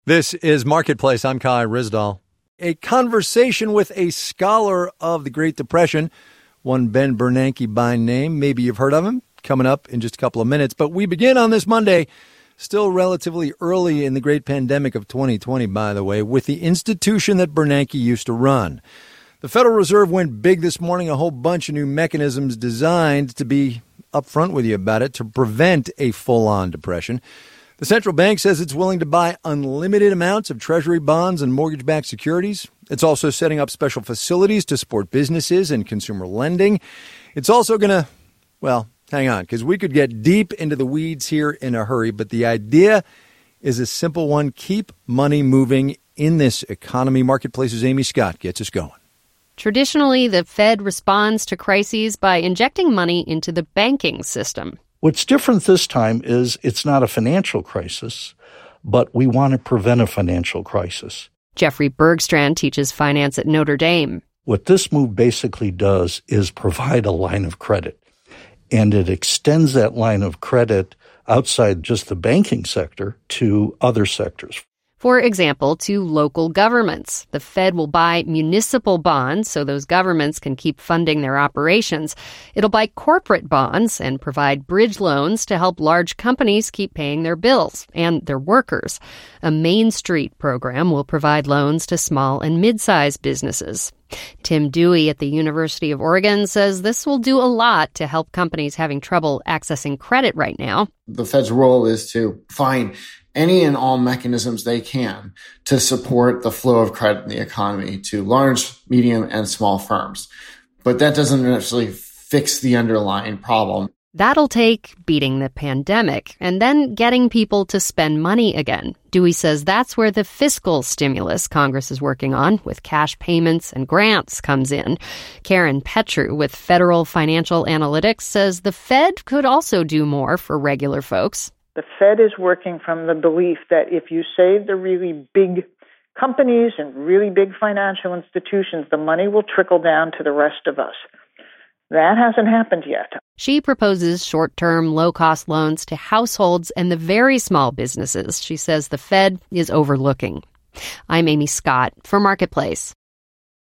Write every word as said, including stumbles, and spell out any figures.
This is Marketplace. I'm Kai Ryssdal. A conversation with a scholar of the Great Depression, one Ben Bernanke by name. Maybe you've heard of him. Coming up in just a couple of minutes. But we begin on this Monday, still relatively early in the great pandemic of twenty twenty, by the way, with the institution that Bernanke used to run. The Federal Reserve went big this morning, a whole bunch of new mechanisms designed to be upfront with you about it, to prevent a full-on depression. The central bank says it's willing to buy unlimited amounts of treasury bonds and mortgage-backed securities. It's also setting up special facilities to support businesses and consumer lending. It's also going to, well, hang on, because we could get deep into the weeds here in a hurry, but the idea is a simple one. Keep money moving in this economy. Marketplace's Amy Scott gets us going. Traditionally, the Fed responds to crises by injecting money into the banking system. What's different this time is it's not a financial crisis, but we want to prevent a financial crisis. Jeffrey Bergstrand teaches finance at Notre Dame. What this move basically does is provide a line of credit, and it extends that line of credit outside just the banking sector to other sectors. For example, to local governments. The Fed will buy municipal bonds so those governments can keep funding their operations. It'll buy corporate bonds and provide bridge loans to help large companies keep paying their bills and their workers. A Main Street program will provide loans to small and mid-sized businesses. Tim Dewey at the University of Oregon says this will do a lot to help companies having trouble accessing credit right now. The Fed's role is to find any and all mechanisms they can to support the flow of credit in the economy to large, medium, and small firms. But that doesn't necessarily fix the underlying problem. That'll take beating the pandemic and then getting people to spend money again. Dewey says that's where the fiscal stimulus Congress is working on with cash payments and grants comes in. Karen Petru with Federal Financial Analytics says the Fed could also do more for regular folks. The Fed is working from the belief that if you save the really big companies and really big financial institutions, the money will trickle down to the rest of us. That hasn't happened yet. She proposes short-term, low-cost loans to households and the very small businesses she says the Fed is overlooking. I'm Amy Scott for Marketplace.